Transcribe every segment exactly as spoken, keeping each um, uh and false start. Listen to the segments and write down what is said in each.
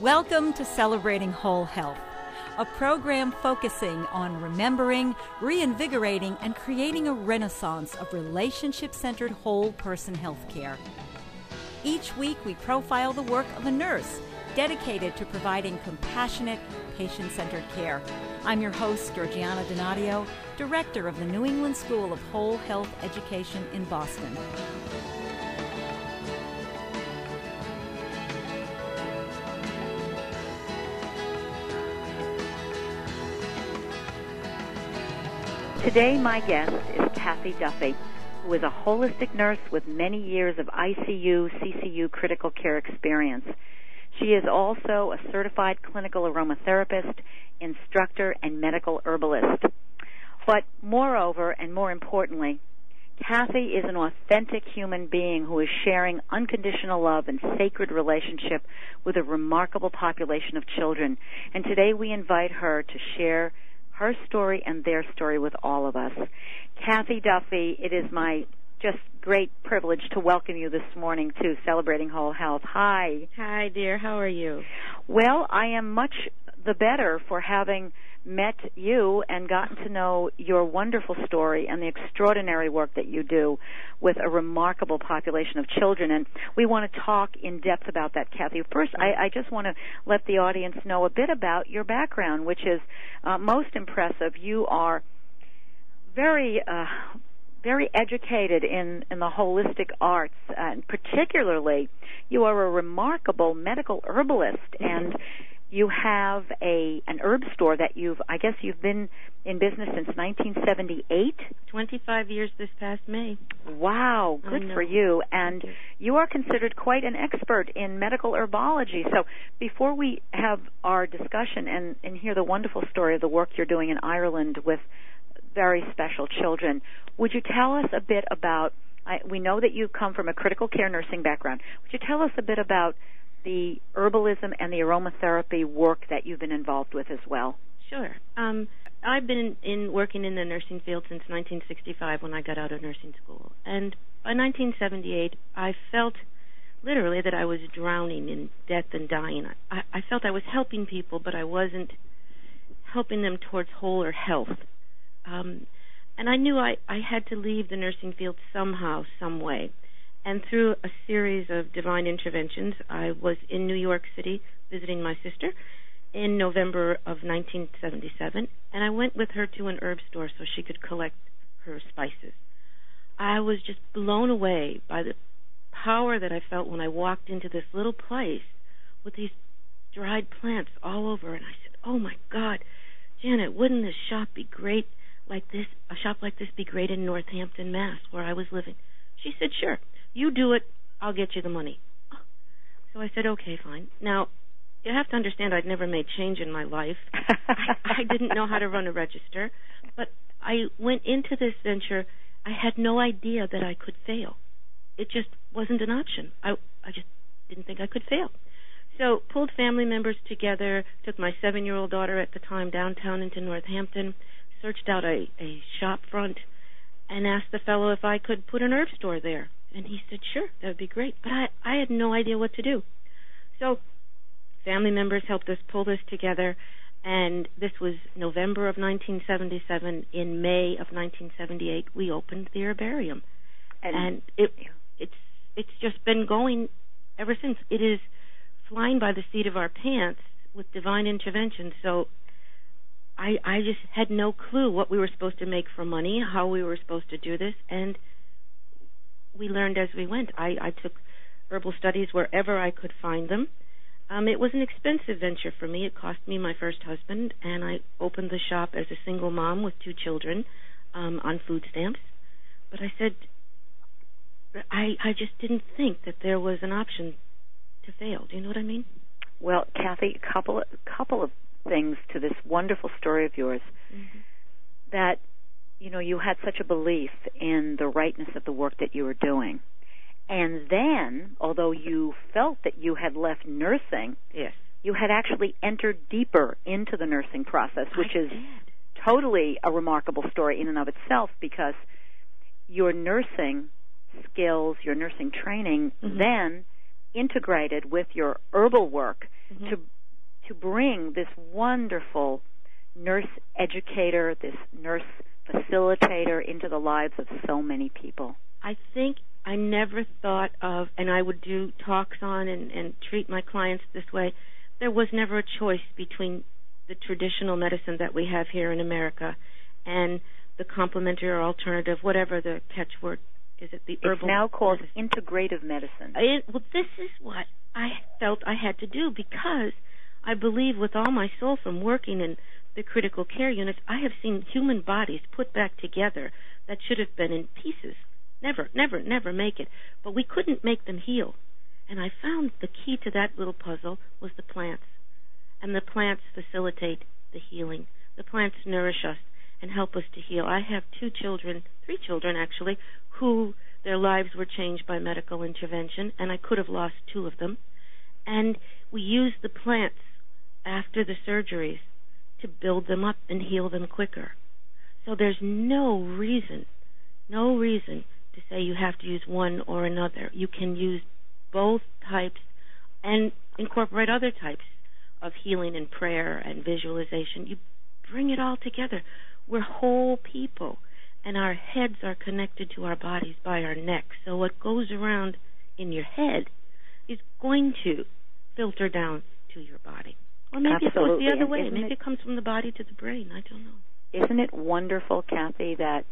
Welcome to Celebrating Whole Health, a program focusing on remembering, reinvigorating, and creating a renaissance of relationship-centered whole person health care. Each week we profile the work of a nurse dedicated to providing compassionate, patient-centered care. I'm your host, Georgiana Donadio, Director of the New England School of Whole Health Education in Boston. Today, my guest is Kathy Duffy, who is a holistic nurse with many years of I C U, C C U critical care experience. She is also a certified clinical aromatherapist, instructor, and medical herbalist. But moreover, and more importantly, Kathy is an authentic human being who is sharing unconditional love and sacred relationship with a remarkable population of children. And today we invite her to share her story and their story with all of us. Kathy Duffy, it is my just great privilege to welcome you this morning to Celebrating Whole Health. Hi. Hi, dear. How are you? Well, I am much the better for having met you and gotten to know your wonderful story and the extraordinary work that you do with a remarkable population of children. And we want to talk in depth about that, Kathy. First, I, I just want to let the audience know a bit about your background, which is uh, most impressive. You are very... Uh, very educated in, in the holistic arts, and particularly you are a remarkable medical herbalist, and you have a an herb store that you've, I guess you've been in business since nineteen seventy-eight? twenty-five years this past May. Wow, good for you. And you. you are considered quite an expert in medical herbology. So before we have our discussion and, and hear the wonderful story of the work you're doing in Ireland with very special children, would you tell us a bit about, I, we know that you come from a critical care nursing background. Would you tell us a bit about the herbalism and the aromatherapy work that you've been involved with as well? Sure. Um, I've been in, in working in the nursing field since nineteen sixty-five when I got out of nursing school. And by nineteen seventy-eight, I felt literally that I was drowning in death and dying. I, I felt I was helping people, but I wasn't helping them towards wholer health. Um, and I knew I, I had to leave the nursing field somehow, some way. And through a series of divine interventions, I was in New York City visiting my sister in November of nineteen seventy-seven, and I went with her to an herb store so she could collect her spices. I was just blown away by the power that I felt when I walked into this little place with these dried plants all over, and I said, oh my God, Janet, wouldn't this shop be great like this, a shop like this be great in Northampton, Mass, where I was living? She said, sure, you do it, I'll get you the money. So I said, okay, fine. Now, you have to understand I'd never made change in my life. I, I didn't know how to run a register, but I went into this venture, I had no idea that I could fail. It just wasn't an option. I, I just didn't think I could fail. So pulled family members together, took my seven-year-old daughter at the time downtown into Northampton, searched out a, a shop front, and asked the fellow if I could put an herb store there. And he said, sure, that would be great. But I, I had no idea what to do. So family members helped us pull this together, and this was November of nineteen seventy-seven. In May of nineteen seventy-eight, we opened the herbarium. And, and it, it's it's just been going ever since. It is flying by the seat of our pants with divine intervention. So I, I just had no clue what we were supposed to make for money, how we were supposed to do this, and we learned as we went. I, I took herbal studies wherever I could find them. Um, it was an expensive venture for me. It cost me my first husband, and I opened the shop as a single mom with two children um, on food stamps. But I said, I, I just didn't think that there was an option to fail. Do you know what I mean? Well, Kathy, a couple, couple of things to this wonderful story of yours. Mm-hmm. That, you know, you had such a belief in the rightness of the work that you were doing. And then, although you felt that you had left nursing, yes, you had actually entered deeper into the nursing process, which I is did. totally a remarkable story in and of itself, because your nursing skills, your nursing training, mm-hmm. then integrated with your herbal work Mm-hmm. to to bring this wonderful nurse educator, this nurse facilitator into the lives of so many people? I think I never thought of, and I would do talks on and, and treat my clients this way, there was never a choice between the traditional medicine that we have here in America and the complementary or alternative, whatever the catchword is. It the herbal? It's now called medicine. integrative medicine. It, well, this is what I felt I had to do, because I believe with all my soul from working in the critical care units, I have seen human bodies put back together that should have been in pieces. Never, never, never make it. But we couldn't make them heal. And I found the key to that little puzzle was the plants. And the plants facilitate the healing. The plants nourish us and help us to heal. I have two children, three children actually, who their lives were changed by medical intervention, and I could have lost two of them. And we use the plants after the surgeries to build them up and heal them quicker. So there's no reason, no reason to say you have to use one or another. You can use both types and incorporate other types of healing and prayer and visualization. You bring it all together. We're whole people, and our heads are connected to our bodies by our necks. So what goes around in your head is going to filter down to your body. Or maybe Absolutely. it goes the other And way. isn't Maybe it, it comes from the body to the brain. I don't know. Isn't it wonderful, Kathy, that,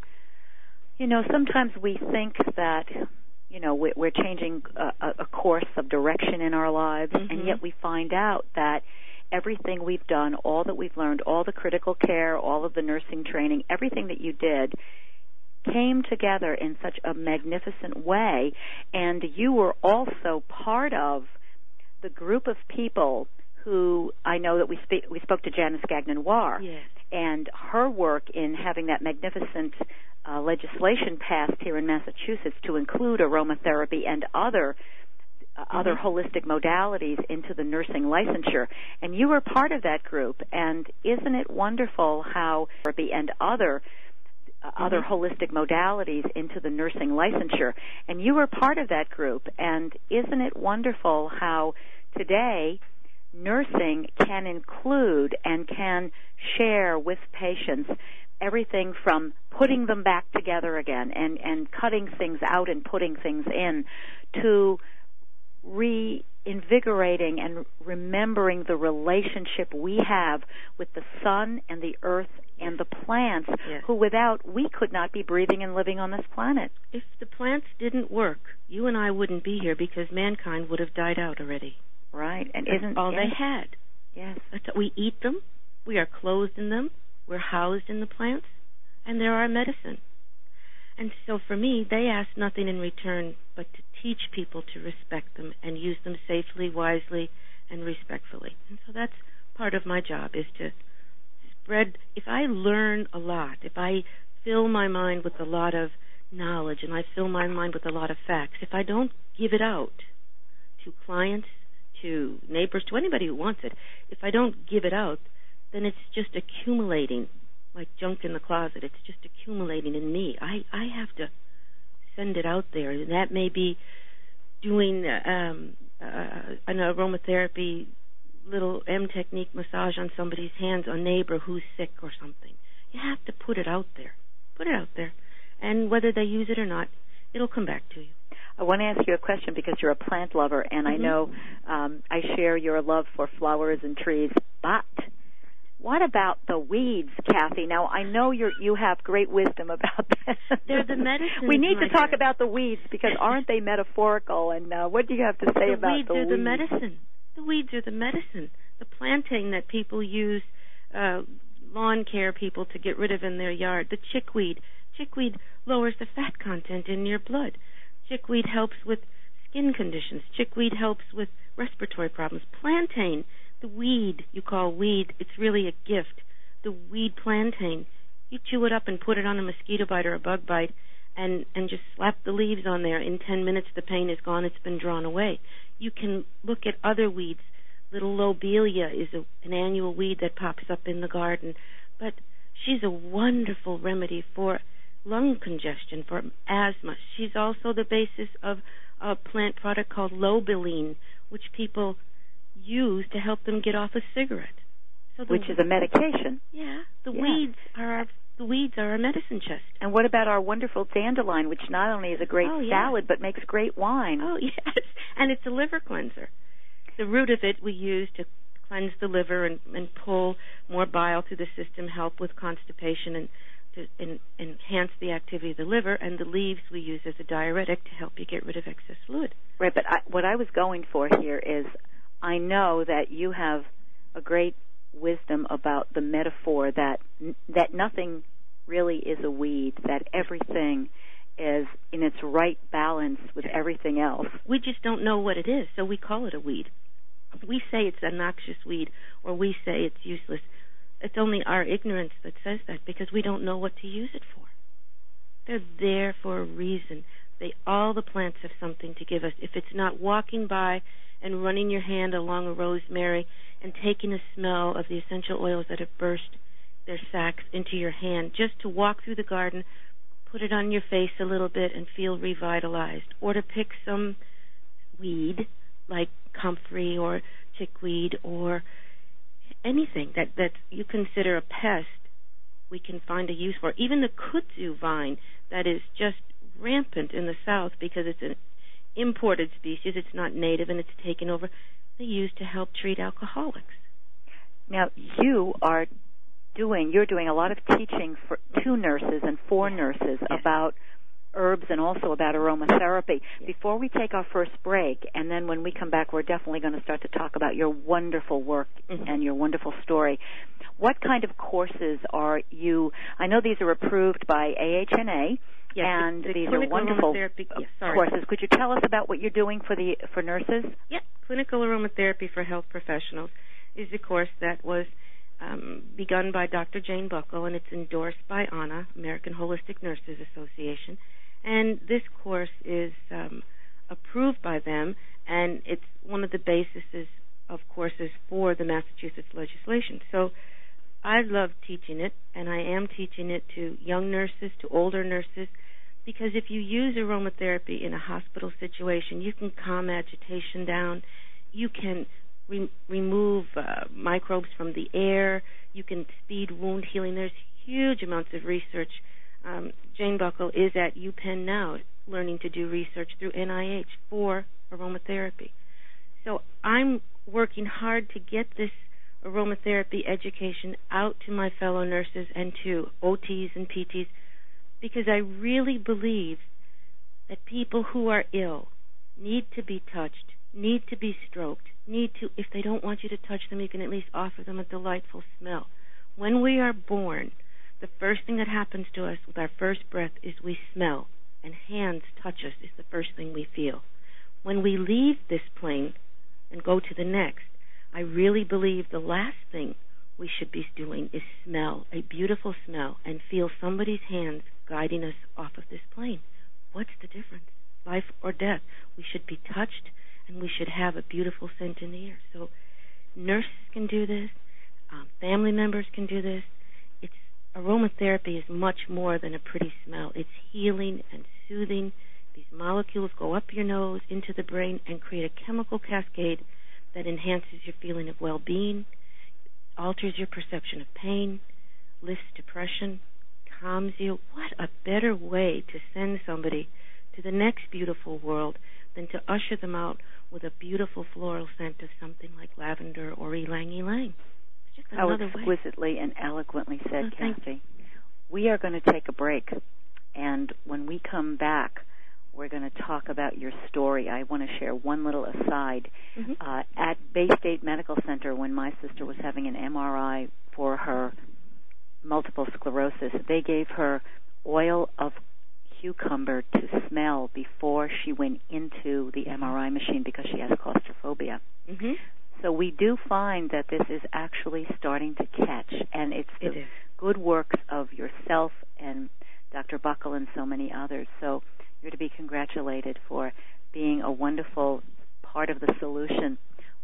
you know, sometimes we think that, you know, we're changing a, a course of direction in our lives, Mm-hmm. and yet we find out that everything we've done, all that we've learned, all the critical care, all of the nursing training, everything that you did came together in such a magnificent way, and you were also part of the group of people who I know that we speak, we spoke to Janice Gagnon-Noir, Yes. and her work in having that magnificent uh, legislation passed here in Massachusetts to include aromatherapy and other uh, Mm-hmm. other holistic modalities into the nursing licensure. And you were part of that group, and isn't it wonderful how therapy and other uh, Mm-hmm. other holistic modalities into the nursing licensure? And you were part of that group, and isn't it wonderful how today nursing can include and can share with patients everything from putting them back together again and, and cutting things out and putting things in to reinvigorating and remembering the relationship we have with the sun and the earth and the plants, Yes. who without we could not be breathing and living on this planet. If the plants didn't work, you and I wouldn't be here, because mankind would have died out already. Right? And That's isn't all yes, they had. Yes. That's, we eat them, we are clothed in them, we're housed in the plants, and they're our medicine. And so for me, they ask nothing in return but to teach people to respect them and use them safely, wisely, and respectfully. And so that's part of my job, is to spread. If I learn a lot, if I fill my mind with a lot of knowledge and I fill my mind with a lot of facts, if I don't give it out to clients, to neighbors, to anybody who wants it, if I don't give it out, then it's just accumulating like junk in the closet. It's just accumulating in me. I, I have to send it out there. And that may be doing um, uh, an aromatherapy little M technique massage on somebody's hands, a neighbor who's sick or something. You have to put it out there. Put it out there. And whether they use it or not, it'll come back to you. I want to ask you a question because you're a plant lover, and Mm-hmm. I know um, I share your love for flowers and trees. But what about the weeds, Kathy? Now, I know you you have great wisdom about that. They're the medicine. We need to talk dear. about the weeds, because aren't they metaphorical? And uh, what do you have to say the about weeds the are weeds? the medicine. The weeds are the medicine. The planting that people use, uh, lawn care people, to get rid of in their yard. The chickweed. Chickweed lowers the fat content in your blood. Chickweed helps with skin conditions. Chickweed helps with respiratory problems. Plantain, the weed you call weed, it's really a gift. The weed plantain, you chew it up and put it on a mosquito bite or a bug bite, and, and just slap the leaves on there. In ten minutes, the pain is gone. It's been drawn away. You can look at other weeds. Little lobelia is a, an annual weed that pops up in the garden, but she's a wonderful remedy for lung congestion, for asthma. She's also the basis of a plant product called Lobeline, which people use to help them get off a cigarette. So the, which is a medication. Yeah, the yeah. weeds are our the weeds are our medicine chest. And what about our wonderful dandelion, which not only is a great oh, salad yeah. but makes great wine? Oh yes, and it's a liver cleanser. The root of it we use to cleanse the liver and, and pull more bile through the system, help with constipation, and to in, enhance the activity of the liver. And the leaves we use as a diuretic to help you get rid of excess fluid. Right, but I, what I was going for here is I know that you have a great wisdom about the metaphor that that nothing really is a weed, that everything is in its right balance with everything else. We just don't know what it is, so we call it a weed. We say it's a noxious weed, or we say it's useless. It's only our ignorance that says that, because we don't know what to use it for. They're there for a reason. They all the plants have something to give us. If it's not walking by and running your hand along a rosemary and taking a smell of the essential oils that have burst their sacs into your hand, just to walk through the garden, put it on your face a little bit and feel revitalized, or to pick some weed like comfrey or chickweed or anything that, that you consider a pest, we can find a use for. Even the kudzu vine that is just rampant in the South because it's an imported species, it's not native and it's taken over, they use to help treat alcoholics. Now, you are doing, you're doing a lot of teaching for to nurses and for yes. nurses yes. about herbs and also about aromatherapy. Yes. Before we take our first break, and then when we come back, we're definitely going to start to talk about your wonderful work mm-hmm. and your wonderful story. What kind of courses are you, I know these are approved by A H N A, yes, and the, the these are wonderful yes, courses. Could you tell us about what you're doing for the for nurses? Yep. Clinical Aromatherapy for Health Professionals is a course that was um, begun by Doctor Jane Buckle, and it's endorsed by A N A, American Holistic Nurses Association. And this course is um, approved by them, and it's one of the bases of courses for the Massachusetts legislation. So I love teaching it, and I am teaching it to young nurses, to older nurses, because if you use aromatherapy in a hospital situation, you can calm agitation down, you can re- remove uh, microbes from the air, you can speed wound healing. There's huge amounts of research. Um, Jane Buckle is at UPenn now learning to do research through N I H for aromatherapy. So I'm working hard to get this aromatherapy education out to my fellow nurses and to O Ts and P Ts, because I really believe that people who are ill need to be touched, need to be stroked, need to, if they don't want you to touch them, you can at least offer them a delightful smell. When we are born, the first thing that happens to us with our first breath is we smell, and hands touch us is the first thing we feel. When we leave this plane and go to the next, I really believe the last thing we should be doing is smell, a beautiful smell, and feel somebody's hands guiding us off of this plane. What's the difference? Life or death? We should be touched, and we should have a beautiful scent in the air. So nurses can do this. Um, family members can do this. It's aromatherapy is much more than a pretty smell. It's healing and soothing. These molecules go up your nose into the brain and create a chemical cascade that enhances your feeling of well-being, alters your perception of pain, lifts depression, calms you. What a better way to send somebody to the next beautiful world than to usher them out with a beautiful floral scent of something like lavender or ylang-ylang. It's just another How way. exquisitely and eloquently said, oh, Kathy. We are going to take a break, and when we come back, we're going to talk about your story. I want to share one little aside. Mm-hmm. Uh, at Bay State Medical Center, when my sister was having an M R I for her multiple sclerosis, they gave her oil of cucumber to smell before she went into the M R I machine because she has claustrophobia. Mm-hmm. So we do find that this is actually starting to catch, and it's the it good works of yourself and Doctor Buckle and so many others. So you're to be congratulated for being a wonderful part of the solution.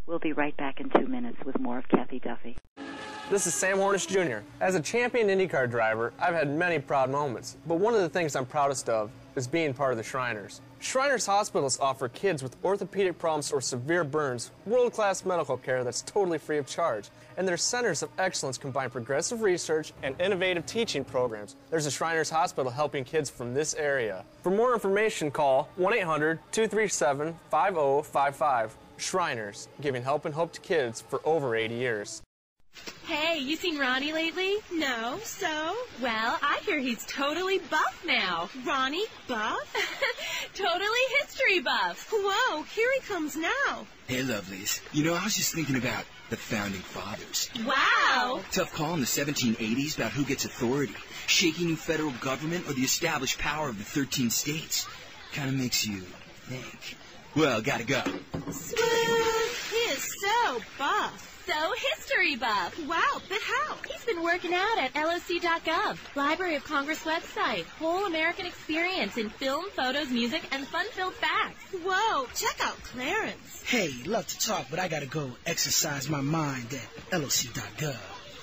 We'll be right back in two minutes with more of Kathy Duffy. This is Sam Hornish Junior As a champion IndyCar driver, I've had many proud moments, but one of the things I'm proudest of is being part of the Shriners. Shriners Hospitals offer kids with orthopedic problems or severe burns world-class medical care that's totally free of charge. And their centers of excellence combine progressive research and innovative teaching programs. There's a Shriners Hospital helping kids from this area. For more information, call one eight hundred, two three seven, five zero five five. Shriners, giving help and hope to kids for over eighty years. Hey, you seen Ronnie lately? No, so? Well, I hear he's totally buff now. Ronnie buff? Totally history buff. Whoa, here he comes now. Hey, lovelies. You know, I was just thinking about the Founding Fathers. Wow. Tough call in the seventeen eighties about who gets authority, shaky new federal government or the established power of the thirteen states. Kind of makes you think. Well, gotta go. Swoon, he is so buff. So history buff. Wow, but how? He's been working out at L O C dot gov, Library of Congress website. Whole American experience in film, photos, music, and fun-filled facts. Whoa, check out Clarence. Hey, love to talk, but I gotta go exercise my mind at L O C dot gov.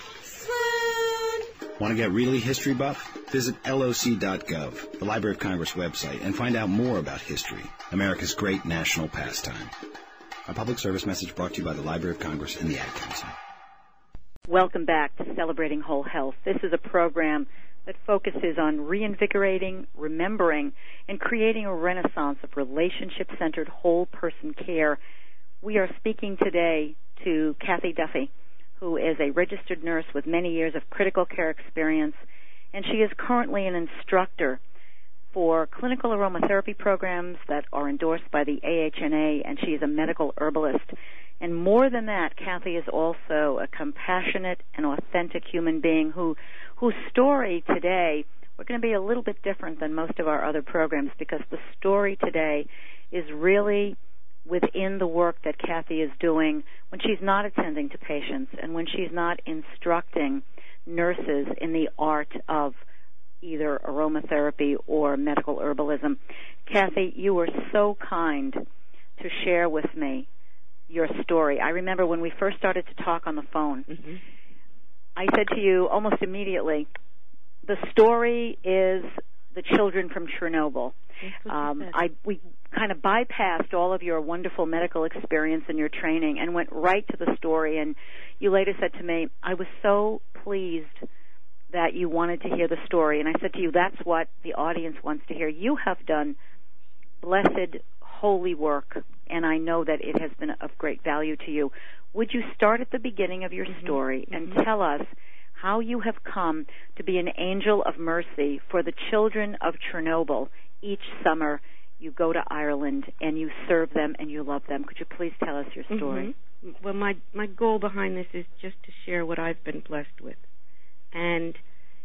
Swoon. Want to get really history buff? Visit L O C dot gov, the Library of Congress website, and find out more about history, America's great national pastime. A public service message brought to you by the Library of Congress and the Ad Council. Welcome back to Celebrating Whole Health. This is a program that focuses on reinvigorating, remembering, and creating a renaissance of relationship-centered whole-person care. We are speaking today to Kathy Duffy, who is a registered nurse with many years of critical care experience, and she is currently an instructor for clinical aromatherapy programs that are endorsed by the A H N A, and she is a medical herbalist. And more than that, Kathy is also a compassionate and authentic human being who, whose story today, we're going to be a little bit different than most of our other programs because the story today is really within the work that Kathy is doing when she's not attending to patients and when she's not instructing nurses in the art of either aromatherapy or medical herbalism. Kathy, you were so kind to share with me your story. I remember when we first started to talk on the phone, mm-hmm. I said to you almost immediately, the story is the children from Chernobyl. Um, I we kind of bypassed all of your wonderful medical experience and your training and went right to the story. And you later said to me, I was so pleased that you wanted to hear the story. And I said to you, that's what the audience wants to hear. You have done blessed, holy work, and I know that it has been of great value to you. Would you start at the beginning of your mm-hmm. story and mm-hmm. tell us how you have come to be an angel of mercy for the children of Chernobyl? Each summer you go to Ireland and you serve them and you love them. Could you please tell us your story? Mm-hmm. Well, my, my goal behind this is just to share what I've been blessed with. And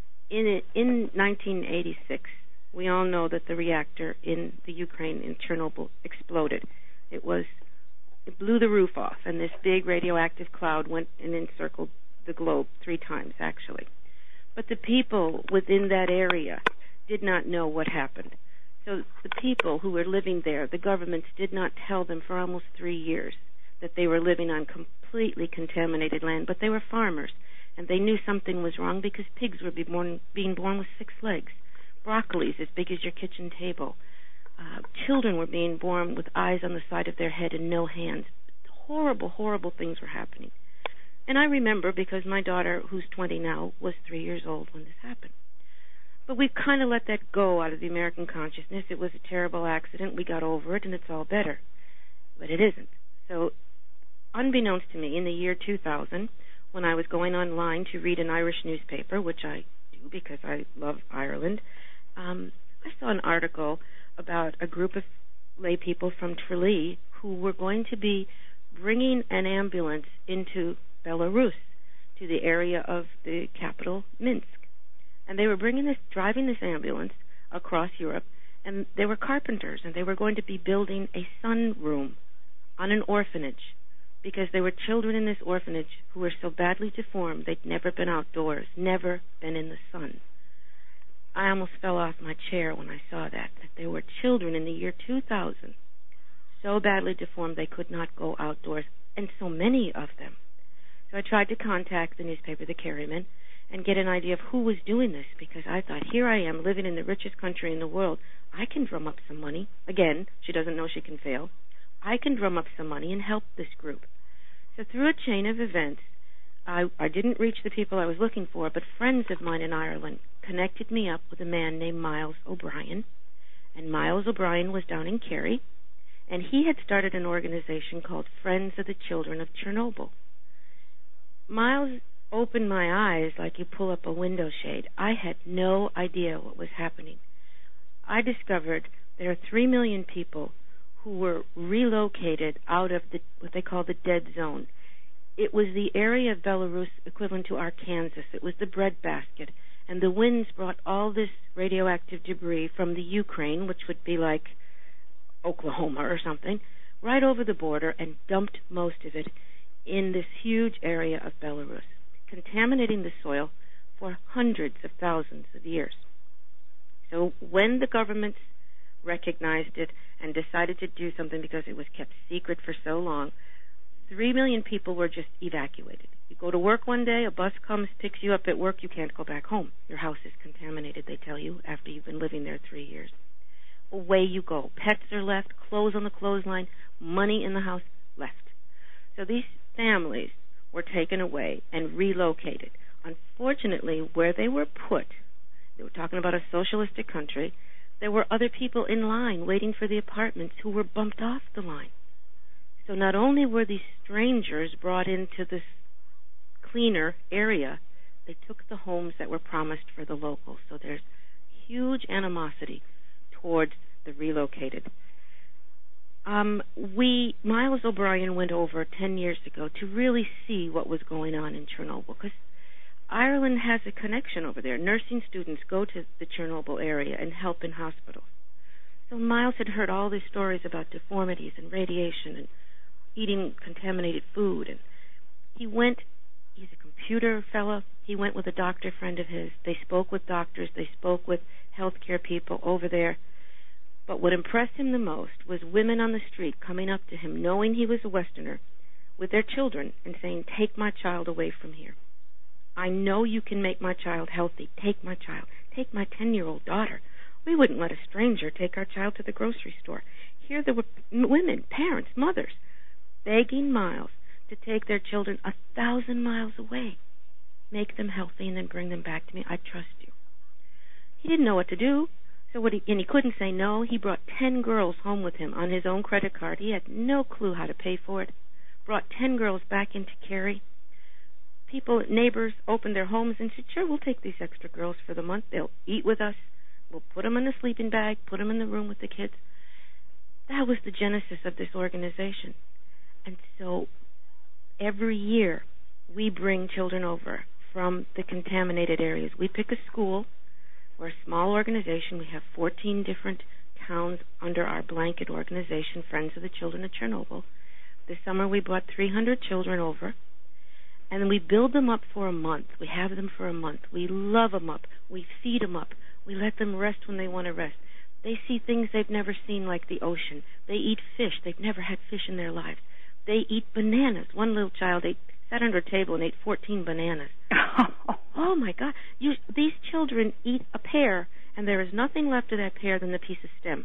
in in nineteen eighty-six, we all know that the reactor in the Ukraine in Chernobyl exploded. It was it blew the roof off, and this big radioactive cloud went and encircled the globe three times, actually. But the people within that area did not know what happened. So the people who were living there, the governments did not tell them for almost three years that they were living on completely contaminated land, but they were farmers. And they knew something was wrong because pigs were be born, being born with six legs, broccolis as big as your kitchen table. Uh, children were being born with eyes on the side of their head and no hands. Horrible, horrible things were happening. And I remember because my daughter, who's twenty now, was three years old when this happened. But we've kind of let that go out of the American consciousness. It was a terrible accident. We got over it, and it's all better. But it isn't. So unbeknownst to me, in the year two thousand, when I was going online to read an Irish newspaper, which I do because I love Ireland, um, I saw an article about a group of lay people from Tralee who were going to be bringing an ambulance into Belarus, to the area of the capital, Minsk. And they were bringing this, driving this ambulance across Europe, and they were carpenters, and they were going to be building a sunroom on an orphanage, because there were children in this orphanage who were so badly deformed they'd never been outdoors, never been in the sun. I almost fell off my chair when I saw that, that there were children in the year two thousand so badly deformed they could not go outdoors. and so many of them. So I tried to contact the newspaper, The Carryman, and get an idea of who was doing this, because I thought, here I am living in the richest country in the world. I can drum up some money. Again, she doesn't know she can fail. I can drum up some money and help this group. So through a chain of events, I, I didn't reach the people I was looking for, but friends of mine in Ireland connected me up with a man named Miles O'Brien. And Miles O'Brien was down in Kerry, and he had started an organization called Friends of the Children of Chernobyl. Miles opened my eyes like you pull up a window shade. I had no idea what was happening. I discovered there are three million people who were relocated out of the what they call the dead zone. It was the area of Belarus equivalent to Arkansas. It was the breadbasket. And the winds brought all this radioactive debris from the Ukraine, which would be like Oklahoma or something, right over the border and dumped most of it in this huge area of Belarus, contaminating the soil for hundreds of thousands of years. So when the governments recognized it and decided to do something because it was kept secret for so long, three million people were just evacuated. You go to work one day, a bus comes, picks you up at work, you can't go back home. Your house is contaminated, they tell you, after you've been living there three years. Away you go. Pets are left, clothes on the clothesline, money in the house, left. So these families were taken away and relocated. Unfortunately, where they were put, they were talking about a socialistic country, there were other people in line waiting for the apartments who were bumped off the line. So not only were these strangers brought into this cleaner area, they took the homes that were promised for the locals. So there's huge animosity towards the relocated. Um, we, Miles O'Brien went over ten years ago to really see what was going on in Chernobyl, because Ireland has a connection over there. Nursing students go to the Chernobyl area and help in hospitals. So Miles had heard all these stories about deformities and radiation and eating contaminated food. And he went, he's a computer fellow, he went with a doctor friend of his. They spoke with doctors, they spoke with healthcare people over there. But what impressed him the most was women on the street coming up to him, knowing he was a Westerner, with their children and saying, "Take my child away from here. I know you can make my child healthy. Take my child. Take my ten-year-old daughter. We wouldn't let a stranger take our child to the grocery store." Here there were women, parents, mothers, begging Miles to take their children a thousand miles away, make them healthy, and then bring them back to me. I trust you. He didn't know what to do, so what he, and he couldn't say no. He brought ten girls home with him on his own credit card. He had no clue how to pay for it. Brought ten girls back into Kerry. People, neighbors, opened their homes and said, "Sure, we'll take these extra girls for the month. They'll eat with us. We'll put them in a sleeping bag, put them in the room with the kids." That was the genesis of this organization. And so every year we bring children over from the contaminated areas. We pick a school. We're a small organization. We have fourteen different towns under our blanket organization, Friends of the Children of Chernobyl. This summer we brought three hundred children over, and then we build them up for a month. We have them for a month. We love them up. We feed them up. We let them rest when they want to rest. They see things they've never seen, like the ocean. They eat fish. They've never had fish in their lives. They eat bananas. One little child ate, sat under a table and ate fourteen bananas. Oh, my God. You, these children eat a pear, and there is nothing left of that pear than the piece of stem.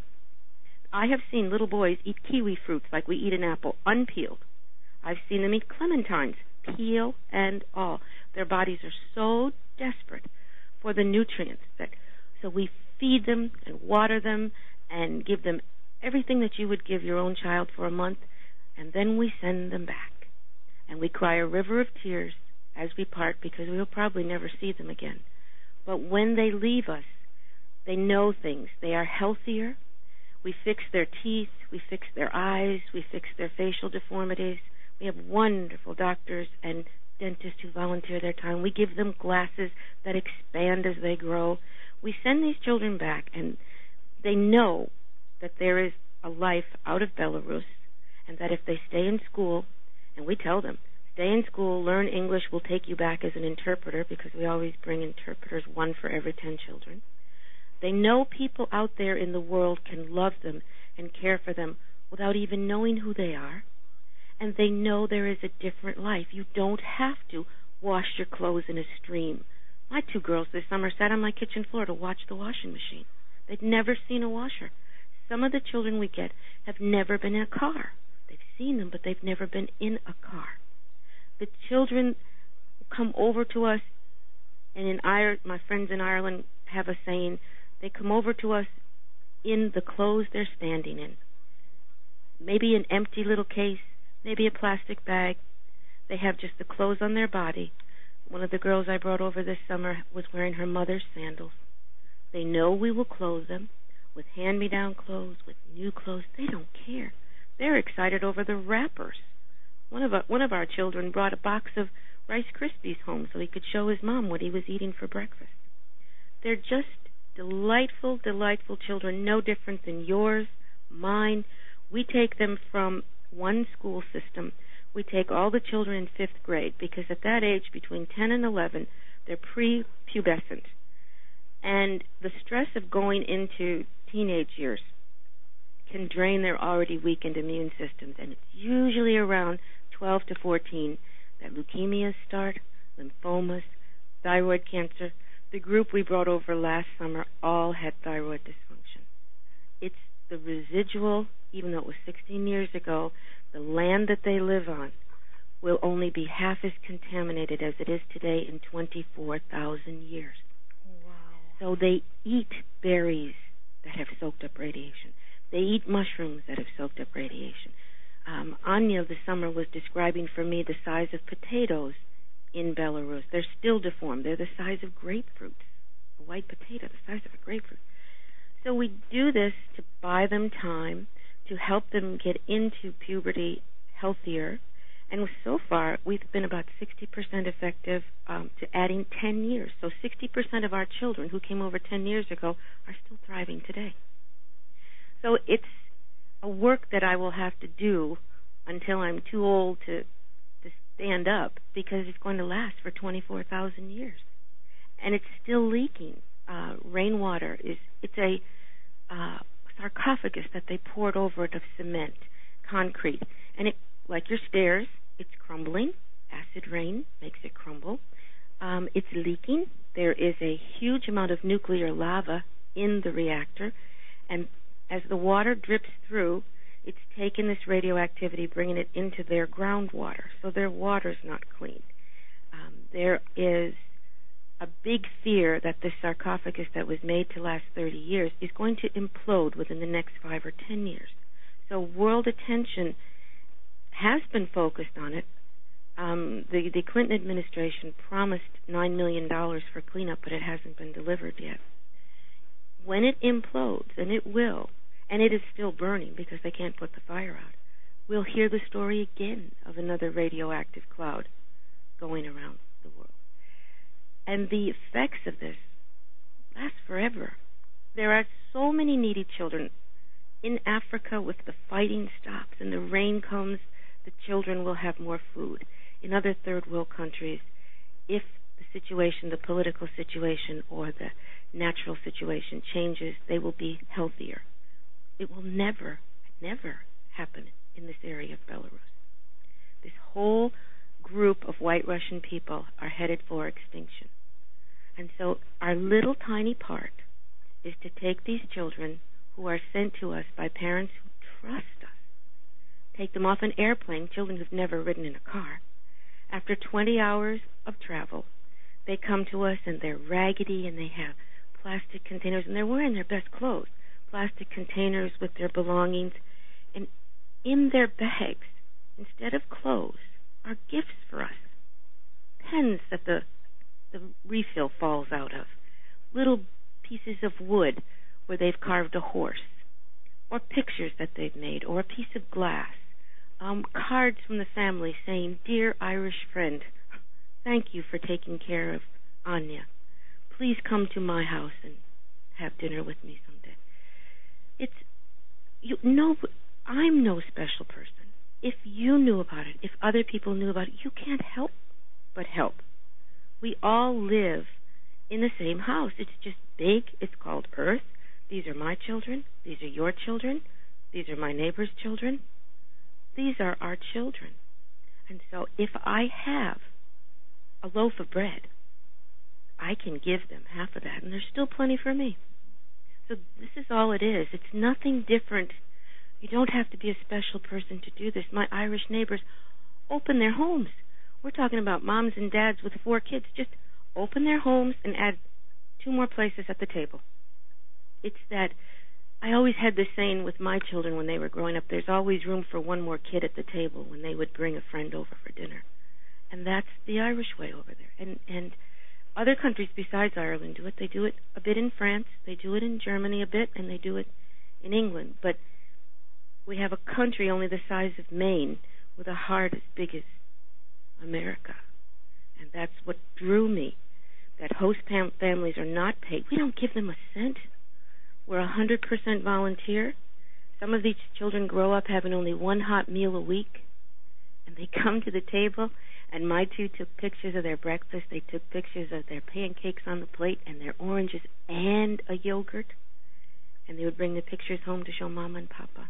I have seen little boys eat kiwi fruits like we eat an apple, unpeeled. I've seen them eat clementines, peel and all. Their bodies are so desperate for the nutrients that so we feed them and water them and give them everything that you would give your own child for a month, and then we send them back. And we cry a river of tears as we part, because we'll probably never see them again. But when they leave us, they know things. They are healthier. We fix their teeth. We fix their eyes. We fix their facial deformities. We have wonderful doctors and dentists who volunteer their time. We give them glasses that expand as they grow. We send these children back, and they know that there is a life out of Belarus, and that if they stay in school, and we tell them, stay in school, learn English, we'll take you back as an interpreter, because we always bring interpreters, one for every ten children. They know people out there in the world can love them and care for them without even knowing who they are. and they know there is a different life. You don't have to wash your clothes in a stream. My two girls this summer sat on my kitchen floor to watch the washing machine. They'd never seen a washer. Some of the children we get have never been in a car. They've seen them, but they've never been in a car. The children come over to us, and in Ireland, my friends in Ireland have a saying, they come over to us in the clothes they're standing in. Maybe an empty little case, maybe a plastic bag. They have just the clothes on their body. One of the girls I brought over this summer was wearing her mother's sandals. They know we will clothe them with hand-me-down clothes, with new clothes. They don't care. They're excited over the wrappers. One of our, one of our children brought a box of Rice Krispies home so he could show his mom what he was eating for breakfast. They're just delightful, delightful children, no different than yours, mine. We take them from one school system. We take all the children in fifth grade because at that age, between ten and eleven, they're pre-pubescent. And the stress of going into teenage years can drain their already weakened immune systems. And it's usually around twelve to fourteen that leukemias start, lymphomas, thyroid cancer. The group we brought over last summer all had thyroid dysfunction. It's the residual, even though it was sixteen years ago, the land that they live on will only be half as contaminated as it is today in twenty-four thousand years. Wow. So they eat berries that have soaked up radiation. They eat mushrooms that have soaked up radiation. Um, Anya this summer was describing for me the size of potatoes in Belarus. They're still deformed. They're the size of grapefruits. A white potato, the size of a grapefruit. So we do this to buy them time, to help them get into puberty healthier. And so far, we've been about sixty percent effective um, to adding ten years. So sixty percent of our children who came over ten years ago are still thriving today. So it's a work that I will have to do until I'm too old to, to stand up, because it's going to last for twenty-four thousand years. And it's still leaking. Uh, rainwater is, it's a uh, sarcophagus that they poured over it of cement, concrete. And it, like your stairs, it's crumbling. Acid rain makes it crumble. Um, it's leaking. There is a huge amount of nuclear lava in the reactor. And as the water drips through, it's taken this radioactivity, bringing it into their groundwater. So their water's not clean. Um, there is a big fear that this sarcophagus that was made to last thirty years is going to implode within the next five or ten years. So world attention has been focused on it. Um, the, the Clinton administration promised nine million dollars for cleanup, but it hasn't been delivered yet. When it implodes, and it will, and it is still burning because they can't put the fire out, we'll hear the story again of another radioactive cloud going around the world. And the effects of this last forever. There are so many needy children. In Africa, with the fighting stops and the rain comes, the children will have more food. In other third world countries, if the situation, the political situation or the natural situation changes, they will be healthier. It will never, never happen in this area of Belarus. This whole group of white Russian people are headed for extinction. And so our little tiny part is to take these children who are sent to us by parents who trust us, take them off an airplane, children who've never ridden in a car. After twenty hours of travel, they come to us and they're raggedy and they have plastic containers and they're wearing their best clothes, plastic containers with their belongings. And in their bags, instead of clothes, are gifts for us. Pens that the, the refill falls out of, little pieces of wood where they've carved a horse, or pictures that they've made, or a piece of glass, um, cards from the family saying, "Dear Irish friend, thank you for taking care of Anya. Please come to my house and have dinner with me someday." It's, you know, I'm no special person. If you knew about it, if other people knew about it, you can't help but help. We all live in the same house. It's just big. It's called Earth. These are my children. These are your children. These are my neighbor's children. These are our children. And so if I have a loaf of bread, I can give them half of that, and there's still plenty for me. So this is all it is. It's nothing different. You don't have to be a special person to do this. My Irish neighbors open their homes. We're talking about moms and dads with four kids. Just open their homes and add two more places at the table. It's that I always had this saying with my children when they were growing up, there's always room for one more kid at the table when they would bring a friend over for dinner. And that's the Irish way over there. And and other countries besides Ireland do it. They do it a bit in France, they do it in Germany a bit, and they do it in England. But we have a country only the size of Maine with a heart as big as America. And that's what drew me, that host fam- families are not paid. We don't give them a cent. We're one hundred percent volunteer. Some of these children grow up having only one hot meal a week, and they come to the table, and my two took pictures of their breakfast. They took pictures of their pancakes on the plate and their oranges and a yogurt, and they would bring the pictures home to show Mama and Papa.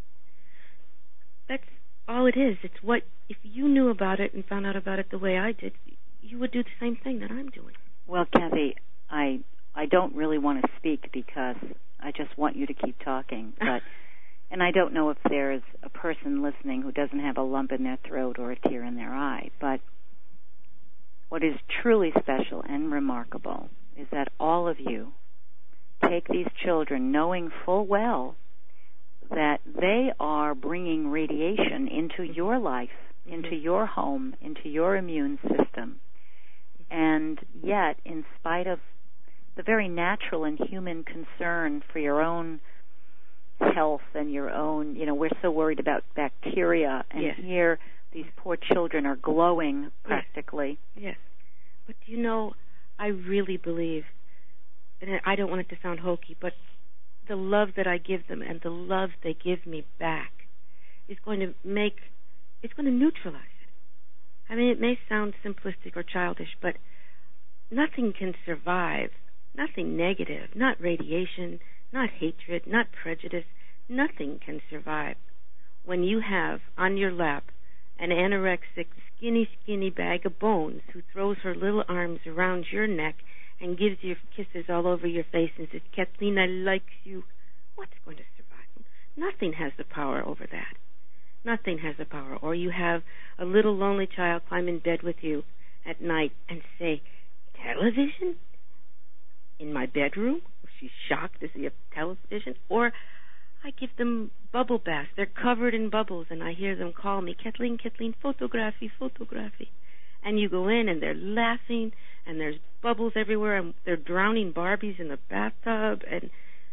That's all it is. It's what, if you knew about it and found out about it the way I did, you would do the same thing that I'm doing. Well, Kathy, I I don't really want to speak because I just want you to keep talking. But and I don't know if there's a person listening who doesn't have a lump in their throat or a tear in their eye. But what is truly special and remarkable is that all of you take these children knowing full well that they are bringing radiation into your life, into your home, into your immune system. And yet, in spite of the very natural and human concern for your own health and your own, you know, we're so worried about bacteria, and yes. here these poor children are glowing practically. Yes. yes. But, you know, I really believe, and I don't want it to sound hokey, but the love that I give them and the love they give me back is going to make, it's going to neutralize it. I mean, it may sound simplistic or childish, but nothing can survive, nothing negative, not radiation, not hatred, not prejudice, nothing can survive when you have on your lap an anorexic, skinny, skinny bag of bones who throws her little arms around your neck and gives you kisses all over your face and says, Kathleen, I like you. What's going to survive? Nothing has the power over that. Nothing has the power. Or you have a little lonely child climb in bed with you at night and say, television? In my bedroom? She's shocked to see a television. Or I give them bubble baths. They're covered in bubbles, and I hear them call me, Kathleen, Kathleen, photography, photography. And you go in, and they're laughing, and there's bubbles everywhere, and they're drowning Barbies in the bathtub, and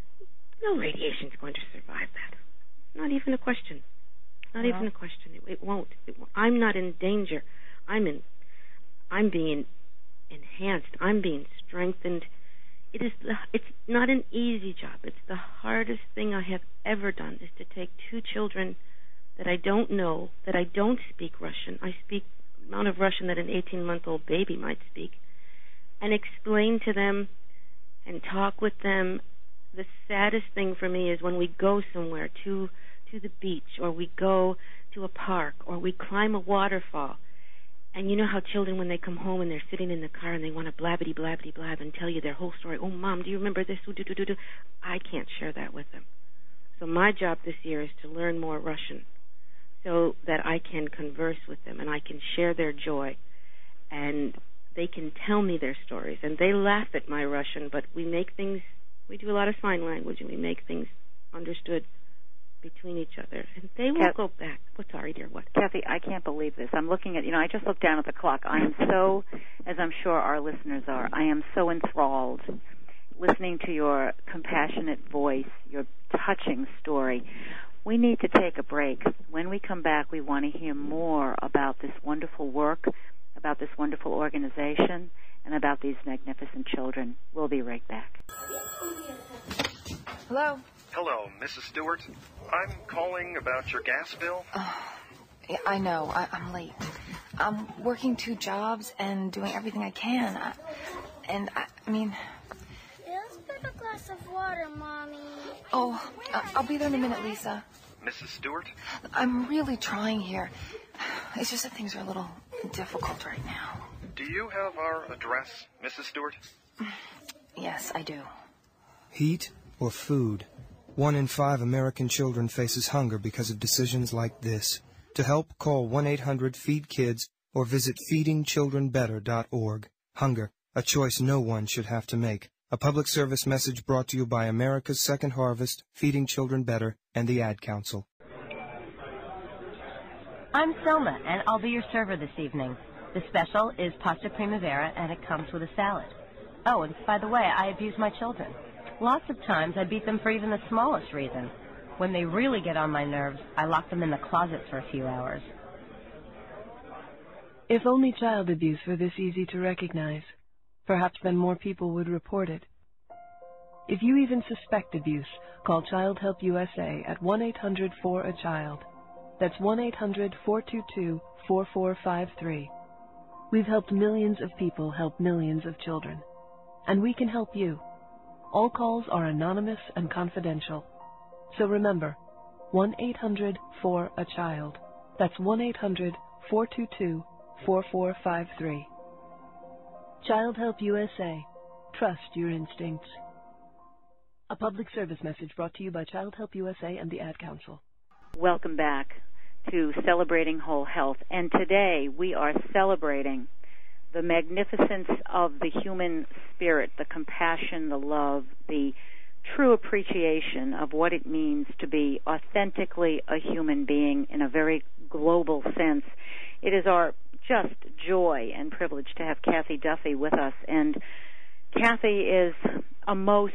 no radiation's going to survive that. Not even a question. Not well, even a question. It, it won't. It won't. I'm not in danger. I'm in. I'm being enhanced. I'm being strengthened. It is. The, it's not an easy job. It's the hardest thing I have ever done. Is to take two children that I don't know, that I don't speak Russian. I speak the amount of Russian that an eighteen-month-old baby might speak, and explain to them and talk with them. The saddest thing for me is when we go somewhere to to the beach, or we go to a park, or we climb a waterfall. And you know how children, when they come home and they're sitting in the car and they want to blabbity, blabbity, blab and tell you their whole story. Oh, Mom, do you remember this? Do, do, do, do. I can't share that with them. So my job this year is to learn more Russian so that I can converse with them and I can share their joy. And they can tell me their stories. And they laugh at my Russian, but we make things, we do a lot of sign language, and we make things understood between each other, and they will Kath- go back. What, sorry, dear, what? Kathy, I can't believe this. I'm looking at, you know, I just looked down at the clock. I am so, as I'm sure our listeners are, I am so enthralled listening to your compassionate voice, your touching story. We need to take a break. When we come back, we want to hear more about this wonderful work, about this wonderful organization, and about these magnificent children. We'll be right back. Hello? Hello, Missus Stewart. I'm calling about your gas bill. Oh, yeah, I know. I, I'm late. I'm working two jobs and doing everything I can. I, and, I, I mean... Let's put a glass of water, Mommy. Oh, I'll be there in a minute, Lisa. Missus Stewart? I'm really trying here. It's just that things are a little difficult right now. Do you have our address, Missus Stewart? Yes, I do. Heat or food? One in five American children faces hunger because of decisions like this. To help, call one eight hundred feed kids or visit feeding children better dot org. Hunger, a choice no one should have to make. A public service message brought to you by America's Second Harvest, Feeding Children Better, and the Ad Council. I'm Selma, and I'll be your server this evening. The special is pasta primavera, and it comes with a salad. Oh, and by the way, I abuse my children. Lots of times I beat them for even the smallest reason. When they really get on my nerves, I lock them in the closet for a few hours. If only child abuse were this easy to recognize, perhaps then more people would report it. If you even suspect abuse, call Child Help U S A at one eight hundred four a child. That's one eight hundred four two two four four five three. We've helped millions of people help millions of children. And we can help you. All calls are anonymous and confidential. So remember, one eight hundred four a child. That's one eight hundred four two two four four five three. Child Help U S A. Trust your instincts. A public service message brought to you by Child Help U S A and the Ad Council. Welcome back to Celebrating Whole Health. And today we are celebrating the magnificence of the human spirit, the compassion, the love, the true appreciation of what it means to be authentically a human being in a very global sense. It is our just joy and privilege to have Kathy Duffy with us. And Kathy is a most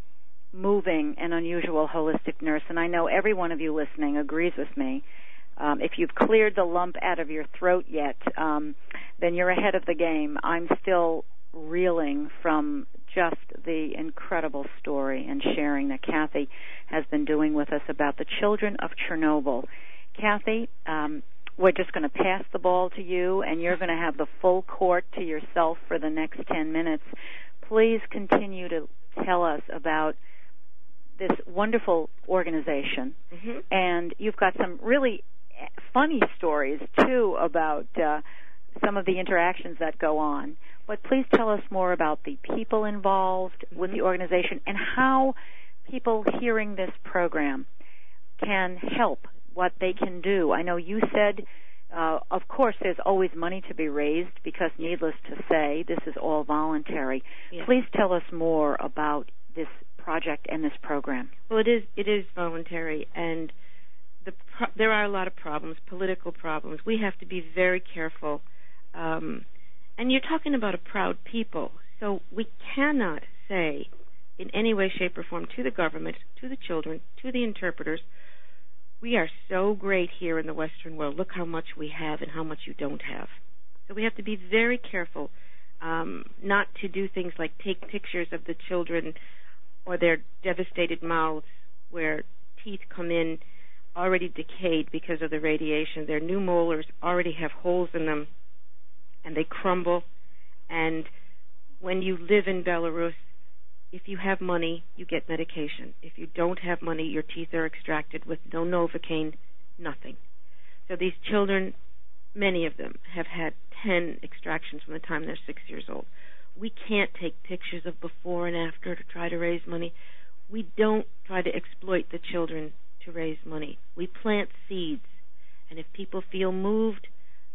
moving and unusual holistic nurse, and I know every one of you listening agrees with me. Um, if you've cleared the lump out of your throat yet, um, then you're ahead of the game. I'm still reeling from just the incredible story and sharing that Kathy has been doing with us about the children of Chernobyl. Kathy, um, we're just going to pass the ball to you, and you're going to have the full court to yourself for the next ten minutes. Please continue to tell us about this wonderful organization, mm-hmm. and you've got some really funny stories, too, about uh, some of the interactions that go on. But please tell us more about the people involved with the organization and how people hearing this program can help, what they can do. I know you said, uh, of course, there's always money to be raised because, needless to say, this is all voluntary. Yeah. Please tell us more about this project and this program. Well, it is it is voluntary, and the pro- there are a lot of problems, political problems. We have to be very careful. Um, and you're talking about a proud people, so we cannot say in any way, shape, or form to the government, to the children, to the interpreters, we are so great here in the Western world. Look how much we have and how much you don't have. So we have to be very careful um, not to do things like take pictures of the children or their devastated mouths where teeth come in already decayed because of the radiation. Their new molars already have holes in them, and they crumble. And when you live in Belarus, if you have money, you get medication. If you don't have money, your teeth are extracted with no Novocaine, nothing. So these children, many of them, have had ten extractions from the time they're six years old. We can't take pictures of before and after to try to raise money. We don't try to exploit the children to raise money. We plant seeds. And if people feel moved,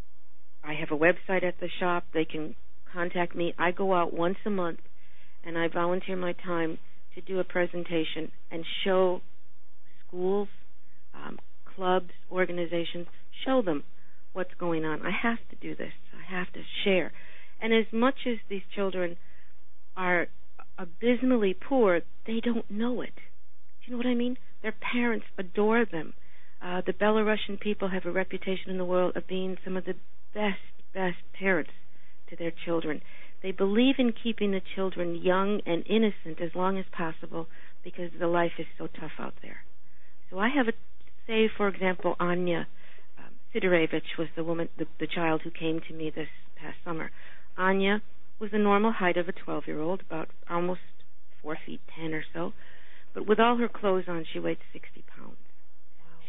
I have a website at the shop. They can contact me. I go out once a month, and I volunteer my time to do a presentation and show schools, um, clubs, organizations, show them what's going on. I have to do this. I have to share. And as much as these children are abysmally poor, they don't know it. Do you know what I mean? Their parents adore them. Uh, the Belarusian people have a reputation in the world of being some of the best, best parents to their children. They believe in keeping the children young and innocent as long as possible because the life is so tough out there. So I have a, say, for example, Anya um, Sidorevich was the woman, the, the child who came to me this past summer. Anya was the normal height of a twelve-year-old, about almost four feet ten or so. But with all her clothes on, she weighed sixty pounds. Wow.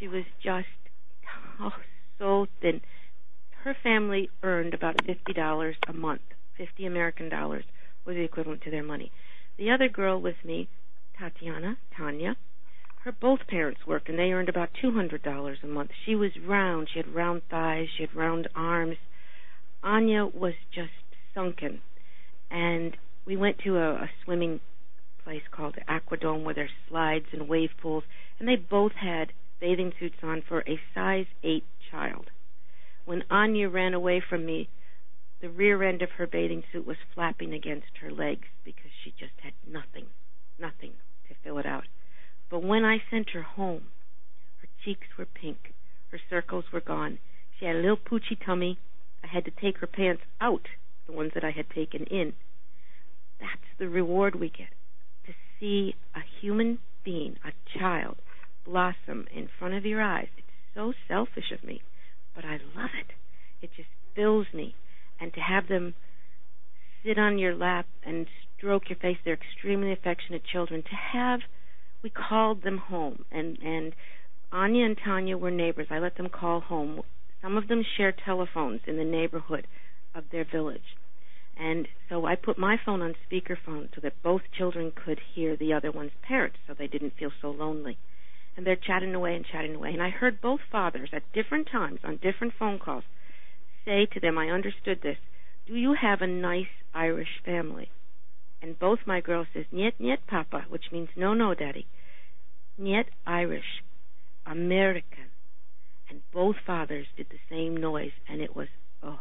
She was just oh, so thin. Her family earned about fifty dollars a month. fifty American dollars was the equivalent to their money. The other girl with me, Tatiana, Tanya, her both parents worked, and they earned about two hundred dollars a month. She was round. She had round thighs. She had round arms. Anya was just sunken. And we went to a, a swimming place called Aquadome where there's slides and wave pools, and they both had bathing suits on for a size eight child. When Anya ran away from me, the rear end of her bathing suit was flapping against her legs because she just had nothing, nothing to fill it out. But when I sent her home, her cheeks were pink, her circles were gone. She had a little poochy tummy. I had to take her pants out, the ones that I had taken in. That's the reward we get, to see a human being, a child, blossom in front of your eyes. It's so selfish of me, but I love it. It just fills me. And to have them sit on your lap and stroke your face, they're extremely affectionate children. To have, we called them home, and, and Anya and Tanya were neighbors. I let them call home. Some of them share telephones in the neighborhood of their village. And so I put my phone on speakerphone so that both children could hear the other one's parents so they didn't feel so lonely. And they're chatting away and chatting away. And I heard both fathers at different times on different phone calls say to them, I understood this, do you have a nice Irish family? And both my girls says, Niet, niet, Papa, which means no, no, Daddy. Niet Irish, American. And both fathers did the same noise, and it was, oh.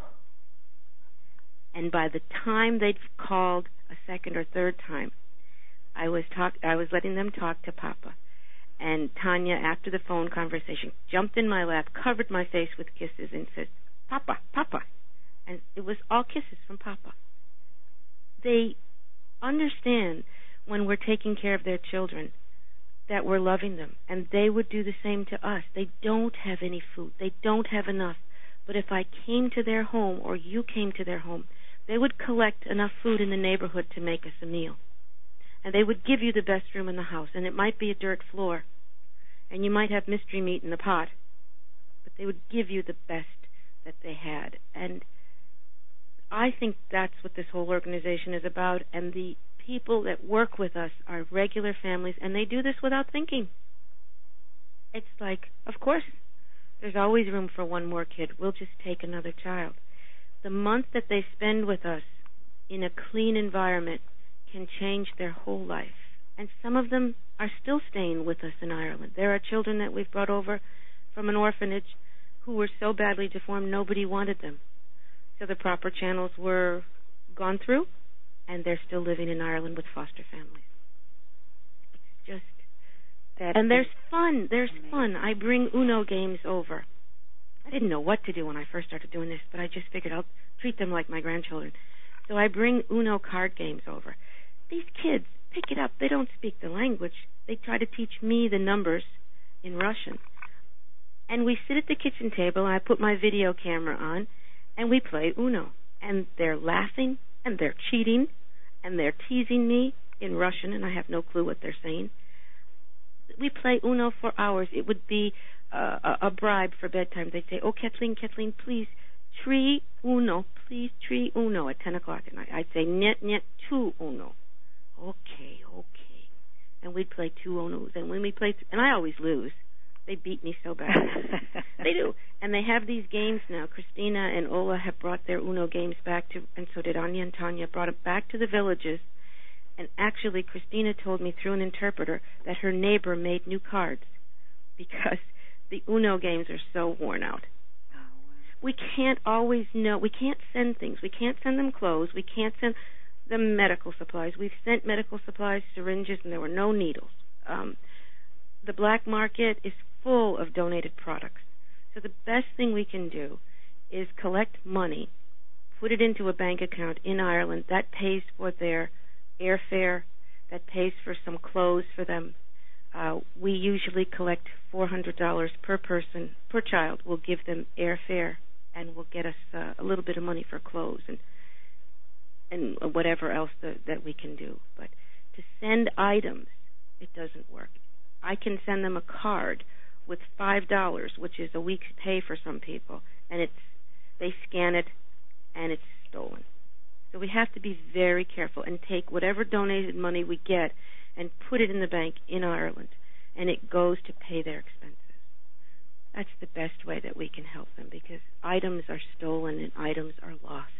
And by the time they'd called a second or third time, I was talk I was letting them talk to Papa. And Tanya, after the phone conversation, jumped in my lap, covered my face with kisses, and said, Papa, Papa. And it was all kisses from Papa. They understand when we're taking care of their children that we're loving them, and they would do the same to us. They don't have any food. They don't have enough. But if I came to their home or you came to their home, they would collect enough food in the neighborhood to make us a meal. And they would give you the best room in the house, and it might be a dirt floor, and you might have mystery meat in the pot, but they would give you the best that they had. And I think that's what this whole organization is about, and the people that work with us are regular families, and they do this without thinking. It's like, of course, there's always room for one more kid. We'll just take another child. The month that they spend with us in a clean environment can change their whole life. And some of them are still staying with us in Ireland. There are children that we've brought over from an orphanage who were so badly deformed nobody wanted them. So the proper channels were gone through, and they're still living in Ireland with foster families. It's just that. And there's fun. There's amazing. fun. I bring Uno games over. I didn't know what to do when I first started doing this, but I just figured I'll treat them like my grandchildren. So I bring Uno card games over. These kids pick it up. They don't speak the language. They try to teach me the numbers in Russian. And we sit at the kitchen table, and I put my video camera on, and we play Uno. And they're laughing, and they're cheating, and they're teasing me in Russian, and I have no clue what they're saying. We play Uno for hours. It would be uh, a, a bribe for bedtime. They'd say, oh, Kathleen, Kathleen, please, tree Uno, please, tree Uno at ten o'clock at night. I'd say, net, net, two Uno. Okay, okay. And we'd play two Unos. And when we play, th- and I always lose. They beat me so bad. They do. And they have these games now. Christina and Ola have brought their Uno games back to, and so did Anya and Tanya, brought it back to the villages. And actually, Christina told me through an interpreter that her neighbor made new cards because the Uno games are so worn out. Oh, wow. We can't always know. We can't send things. We can't send them clothes. We can't send them medical supplies. We've sent medical supplies, syringes, and there were no needles. Um, the black market is full of donated products. So the best thing we can do is collect money, put it into a bank account in Ireland. That pays for their airfare, that pays for some clothes for them. Uh, we usually collect four hundred dollars per person, per child. We'll give them airfare, and we'll get us uh, a little bit of money for clothes and and whatever else that, that we can do. But to send items, it doesn't work. I can send them a card with five dollars, which is a week's pay for some people, and it's they scan it, and it's stolen. So we have to be very careful and take whatever donated money we get and put it in the bank in Ireland, and it goes to pay their expenses. That's the best way that we can help them, because items are stolen and items are lost.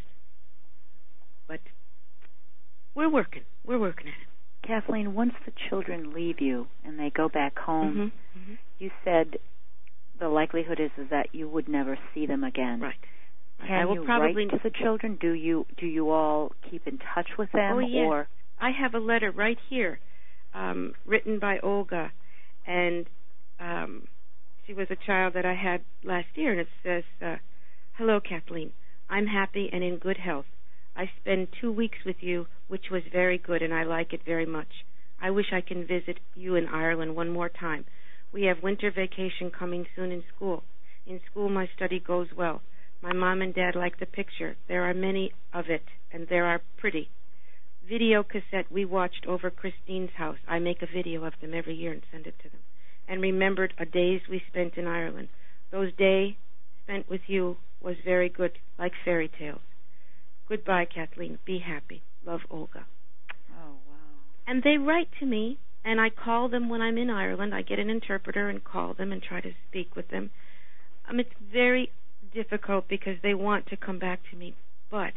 But we're working. We're working at it. Kathleen, once the children leave you and they go back home, Mm-hmm. Mm-hmm. you said the likelihood is, is that you would never see them again. Right. Can I will you probably write to the children? Do you do you all keep in touch with them? Oh, yes. Or I have a letter right here, um, written by Olga, and um, she was a child that I had last year, and it says, uh, "Hello, Kathleen. I'm happy and in good health. I spent two weeks with you, which was very good, and I like it very much. I wish I can visit you in Ireland one more time. We have winter vacation coming soon in school. In school, my study goes well. My mom and dad like the picture. There are many of it, and they are pretty. Video cassette we watched over Christine's house. I make a video of them every year and send it to them. And remembered a days we spent in Ireland. Those days spent with you was very good, like fairy tales. Goodbye, Kathleen. Be happy. Love, Olga." Oh, wow. And they write to me, and I call them when I'm in Ireland. I get an interpreter and call them and try to speak with them. Um, it's very difficult because they want to come back to me. But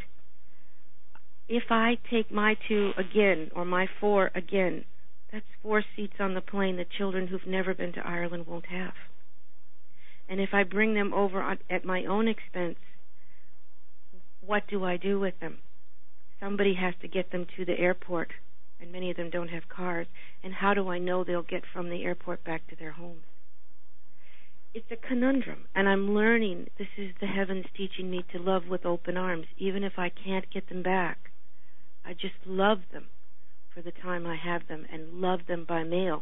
if I take my two again or my four again, that's four seats on the plane that children who've never been to Ireland won't have. And if I bring them over on, at my own expense, what do I do with them? Somebody has to get them to the airport, and many of them don't have cars. And how do I know they'll get from the airport back to their homes? It's a conundrum, and I'm learning. This is the heavens teaching me to love with open arms, even if I can't get them back. I just love them for the time I have them, and love them by mail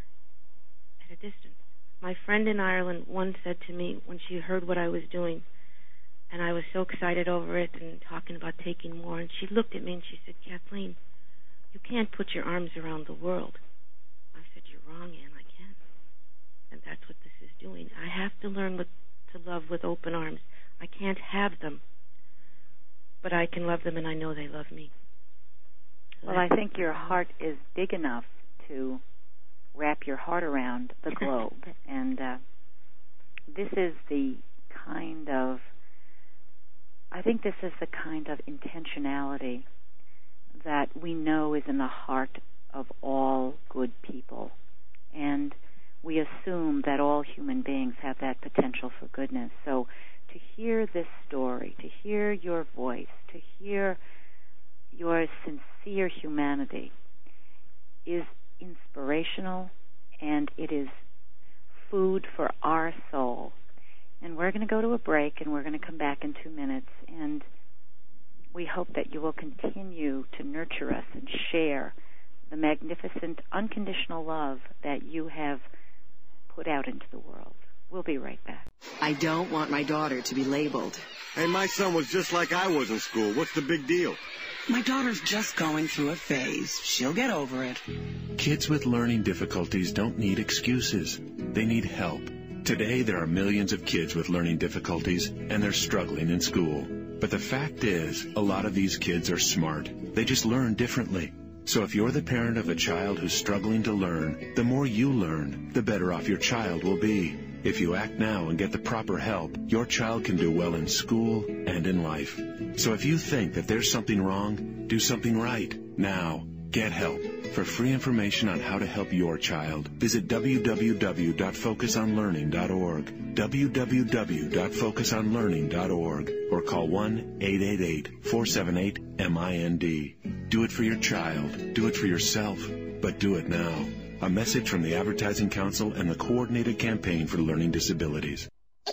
at a distance. My friend in Ireland once said to me when she heard what I was doing, and I was so excited over it and talking about taking more, and she looked at me and she said, "Kathleen, you can't put your arms around the world." I said, "You're wrong, Ann, I can." And that's what this is doing. I have to learn what, to love with open arms. I can't have them, but I can love them, and I know they love me. So well, I think your heart is big enough to wrap your heart around the globe. And uh, this is the kind of I think this is the kind of intentionality that we know is in the heart of all good people. And we assume that all human beings have that potential for goodness. So to hear this story, to hear your voice, to hear your sincere humanity is inspirational, and it is food for our soul. And we're going to go to a break, and we're going to come back in two minutes. And we hope that you will continue to nurture us and share the magnificent, unconditional love that you have put out into the world. We'll be right back. I don't want my daughter to be labeled. Hey, my son was just like I was in school. What's the big deal? My daughter's just going through a phase. She'll get over it. Kids with learning difficulties don't need excuses. They need help. Today, there are millions of kids with learning difficulties, and they're struggling in school. But the fact is, a lot of these kids are smart. They just learn differently. So if you're the parent of a child who's struggling to learn, the more you learn, the better off your child will be. If you act now and get the proper help, your child can do well in school and in life. So if you think that there's something wrong, do something right now. Get help. For free information on how to help your child, visit w w w dot focus on learning dot org, w w w dot focus on learning dot org, or call one eight eight eight, four seven eight, M I N D. Do it for your child. Do it for yourself. But do it now. A message from the Advertising Council and the Coordinated Campaign for Learning Disabilities.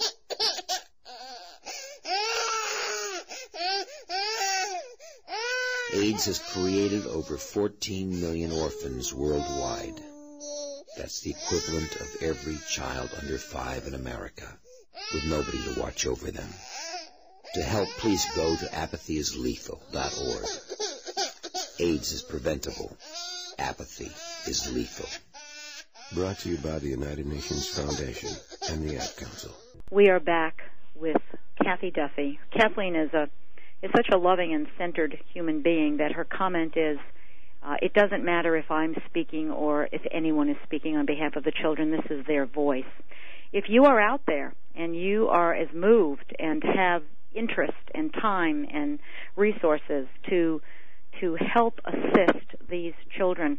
AIDS has created over fourteen million orphans worldwide. That's the equivalent of every child under five in America, with nobody to watch over them. To help, please go to apathy is lethal dot org. AIDS is preventable. Apathy is lethal. Brought to you by the United Nations Foundation and the Ad Council. We are back with Kathy Duffy. Kathleen is a is such a loving and centered human being that her comment is, uh, it doesn't matter if I'm speaking or if anyone is speaking on behalf of the children. This is their voice. If you are out there and you are as moved and have interest and time and resources to to help assist these children,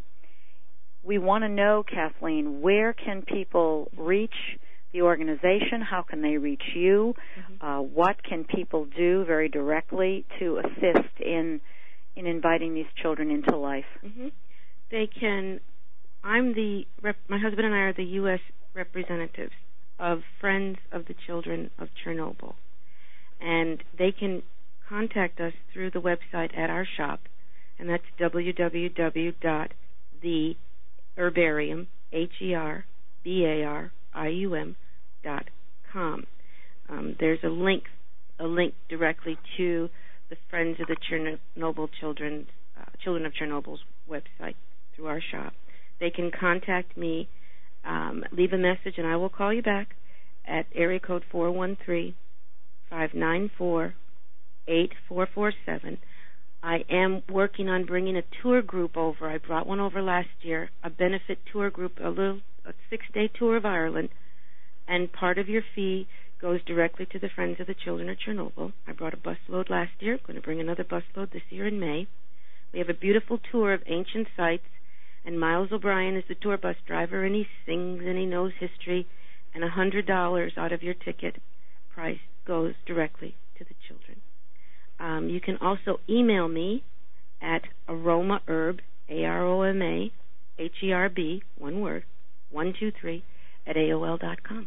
we want to know, Kathleen, where can people reach the organization? How can they reach you? Mm-hmm. Uh, what can people do very directly to assist in in inviting these children into life? Mm-hmm. They can. I'm the rep, my husband and I are the U S representatives of Friends of the Children of Chernobyl, and they can contact us through the website at our shop, and that's w w w dot the herbarium, H E R B A R I U M dot com. Um, there's a link, a link directly to the Friends of the Chernobyl Children, uh, Children of Chernobyl's website through our shop. They can contact me, um, leave a message, and I will call you back at area code four one three, five nine four, eight four four seven. I am working on bringing a tour group over. I brought one over last year, a benefit tour group, a little a six-day tour of Ireland, and part of your fee goes directly to the Friends of the Children of Chernobyl. I brought a busload last year. I'm going to bring another busload this year in May. We have a beautiful tour of ancient sites, and Miles O'Brien is the tour bus driver, and he sings and he knows history, and one hundred dollars out of your ticket price goes directly to the children. Um, you can also email me at aromaherb, A R O M A, H E R B, one word, one two three, at A O L dot com.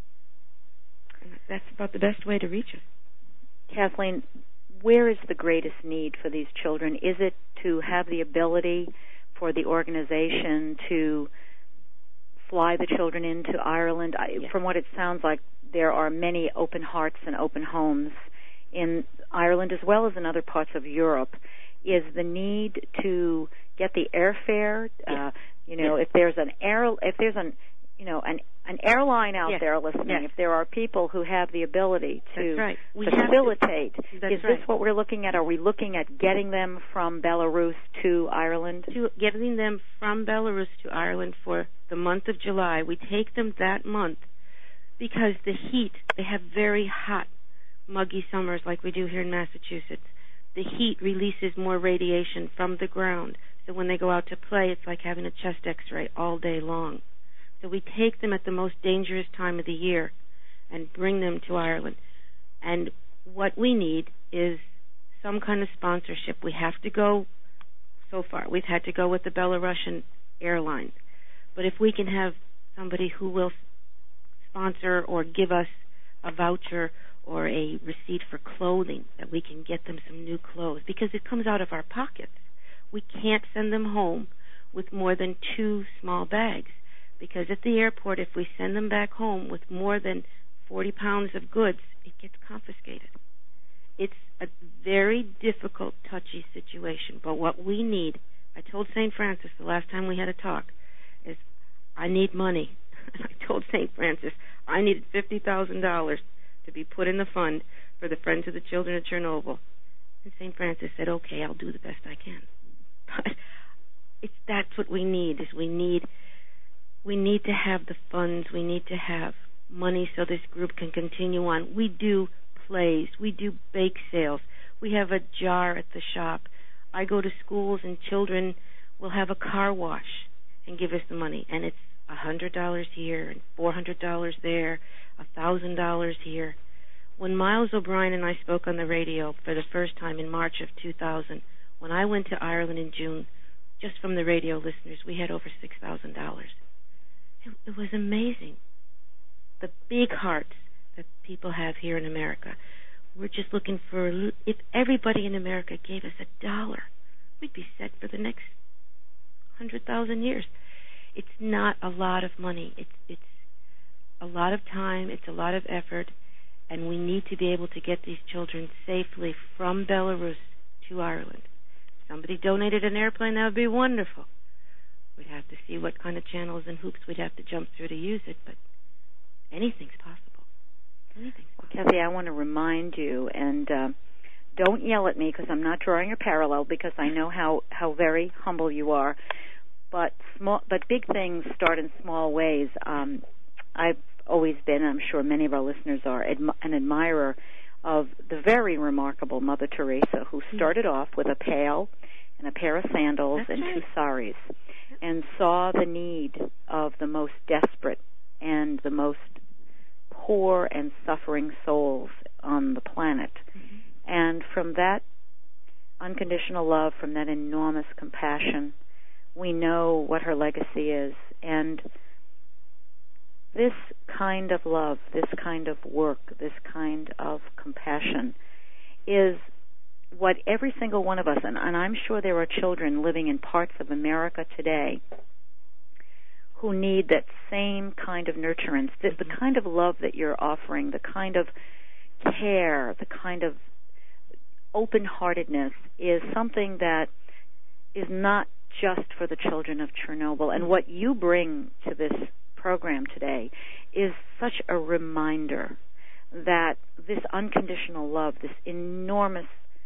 And that's about the best way to reach us. Kathleen, where is the greatest need for these children? Is it to have the ability for the organization to fly the children into Ireland? I, yes. From what it sounds like, there are many open hearts and open homes in Ireland as well as in other parts of Europe. Is the need to get the airfare? Uh, you know, yes. if there's an air, if there's an, you know, an an airline out yes. there listening, yes. if there are people who have the ability to right. facilitate, to. That's is right. this what we're looking at? Are we looking at getting them from Belarus to Ireland? To getting them from Belarus to Ireland for the month of July. We take them that month because the heat, they have very hot, muggy summers like we do here in Massachusetts. The heat releases more radiation from the ground. So when they go out to play, it's like having a chest x-ray all day long. So we take them at the most dangerous time of the year and bring them to Ireland. And what we need is some kind of sponsorship. We have to go, so far, we've had to go with the Belarusian airline. But if we can have somebody who will sponsor or give us a voucher or a receipt for clothing, that we can get them some new clothes, because it comes out of our pockets. We can't send them home with more than two small bags, because at the airport, if we send them back home with more than forty pounds of goods, it gets confiscated. It's a very difficult, touchy situation, but what we need, I told Saint Francis the last time we had a talk, is I need money. I told Saint Francis I needed fifty thousand dollars to be put in the fund for the Friends of the Children of Chernobyl. And Saint Francis said, okay, I'll do the best I can. But it's, that's what we need, is we need... We need to have the funds. We need to have money so this group can continue on. We do plays. We do bake sales. We have a jar at the shop. I go to schools and children will have a car wash and give us the money. And it's one hundred dollars here and four hundred dollars there, one thousand dollars here. When Miles O'Brien and I spoke on the radio for the first time in March of two thousand, when I went to Ireland in June, just from the radio listeners, we had over six thousand dollars. It was amazing. The big hearts that people have here in America. We're just looking for, if everybody in America gave us a dollar, we'd be set for the next one hundred thousand years. It's not a lot of money. It's, it's a lot of time. It's a lot of effort. And we need to be able to get these children safely from Belarus to Ireland. If somebody donated an airplane, that would be wonderful. We'd have to see what kind of channels and hoops we'd have to jump through to use it, but anything's possible. Anything's possible. Kathy, I want to remind you, and uh, don't yell at me because I'm not drawing a parallel, because I know how, how very humble you are. But small, but big things start in small ways. Um, I've always been, I'm sure many of our listeners are, admi- an admirer of the very remarkable Mother Teresa, who started mm-hmm. off with a pail and a pair of sandals That's and right. two saris, and saw the need of the most desperate and the most poor and suffering souls on the planet. Mm-hmm. And from that unconditional love, from that enormous compassion, we know what her legacy is. And this kind of love, this kind of work, this kind of compassion is what every single one of us, and, and I'm sure there are children living in parts of America today who need that same kind of nurturance, the, the kind of love that you're offering, the kind of care, the kind of open-heartedness is something that is not just for the children of Chernobyl. And what you bring to this program today is such a reminder that this unconditional love, this enormous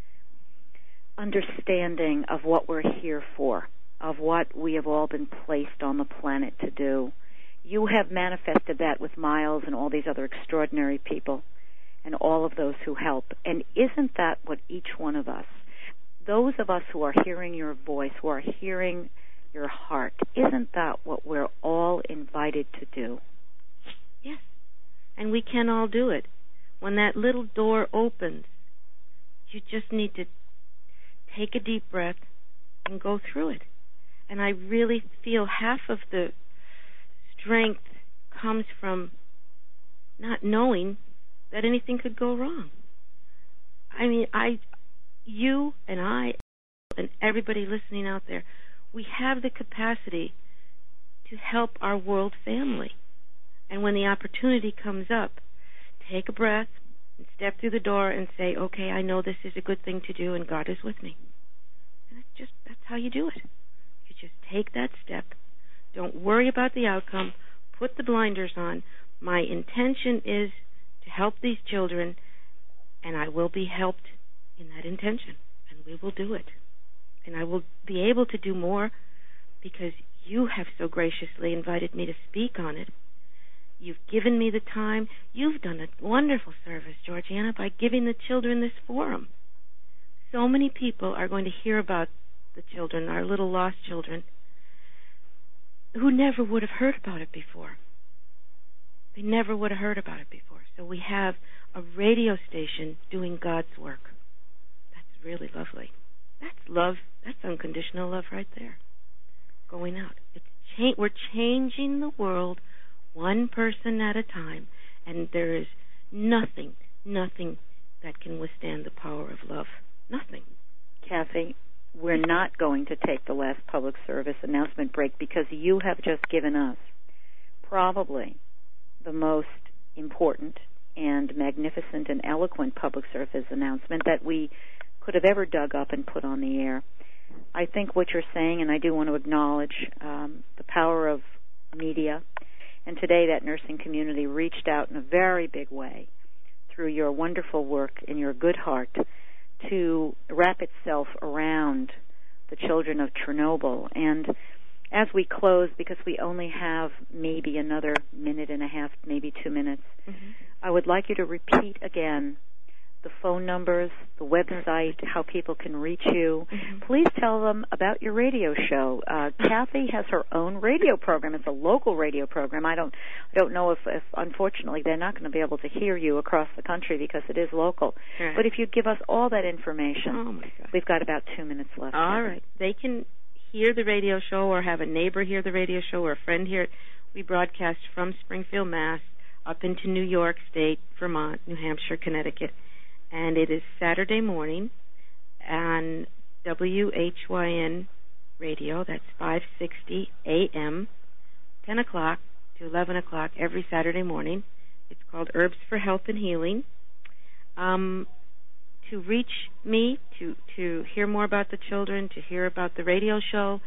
understanding of what we're here for, of what we have all been placed on the planet to do. You have manifested that with Miles and all these other extraordinary people and all of those who help. And isn't that what each one of us, those of us who are hearing your voice, who are hearing your heart, isn't that what we're all invited to do? Yes. And we can all do it. When that little door opens, you just need to take a deep breath and go through it. And I really feel half of the strength comes from not knowing that anything could go wrong. I mean, I, you and I and everybody listening out there, we have the capacity to help our world family. And when the opportunity comes up, take a breath and step through the door and say, okay, I know this is a good thing to do and God is with me. And it's just, that's how you do it. You just take that step. Don't worry about the outcome. Put the blinders on. My intention is to help these children, and I will be helped in that intention, and we will do it. And I will be able to do more because you have so graciously invited me to speak on it. You've given me the time. You've done a wonderful service, Georgiana, by giving the children this forum. So many people are going to hear about the children, our little lost children, who never would have heard about it before. They never would have heard about it before. So we have a radio station doing God's work. That's really lovely. That's love. That's unconditional love right there. Going out. It's cha- we're changing the world one person at a time, and there is nothing, nothing that can withstand the power of love. Nothing. Kathy, we're not going to take the last public service announcement break because you have just given us probably the most important and magnificent and eloquent public service announcement that we could have ever dug up and put on the air. I think what you're saying, and I do want to acknowledge um, the power of media, and today that nursing community reached out in a very big way through your wonderful work and your good heart to wrap itself around the children of Chernobyl. And as we close, because we only have maybe another minute and a half, maybe two minutes, mm-hmm. I would like you to repeat again the phone numbers, the website, how people can reach you. Mm-hmm. Please tell them about your radio show. Uh, Kathy has her own radio program. It's a local radio program. I don't, I don't know if, if unfortunately, they're not going to be able to hear you across the country because it is local. Right. But if you give us all that information, oh my God. We've got about two minutes left. All Kathy. right. They can hear the radio show or have a neighbor hear the radio show or a friend hear it. We broadcast from Springfield, Mass, up into New York State, Vermont, New Hampshire, Connecticut. And it is Saturday morning on W H Y N radio. That's five sixty A M, ten o'clock to eleven o'clock every Saturday morning. It's called Herbs for Health and Healing. Um, to reach me, to, to hear more about the children, to hear about the radio show,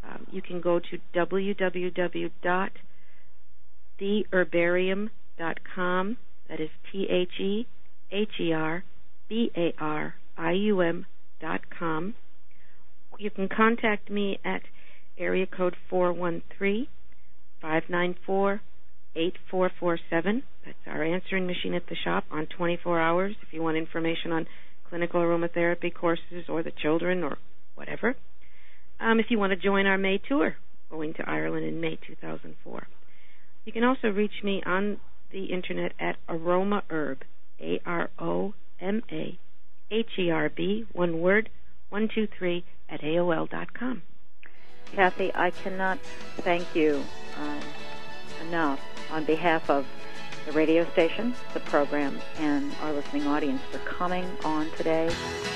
Um, you can go to w w w dot the herbarium dot com. That is T H E H E R B A R I U M dot com. You can contact me at area code four one three, five nine four, eight four four seven. That's our answering machine at the shop on twenty-four hours if you want information on clinical aromatherapy courses or the children or whatever. Um, if you want to join our May tour, going to Ireland in May two thousand four. You can also reach me on the internet at AromaHerb, A R O M A H E R B, one word, one two three, at A O L dot com. Kathy, I cannot thank you um, enough on behalf of the radio station, the program, and our listening audience for coming on today.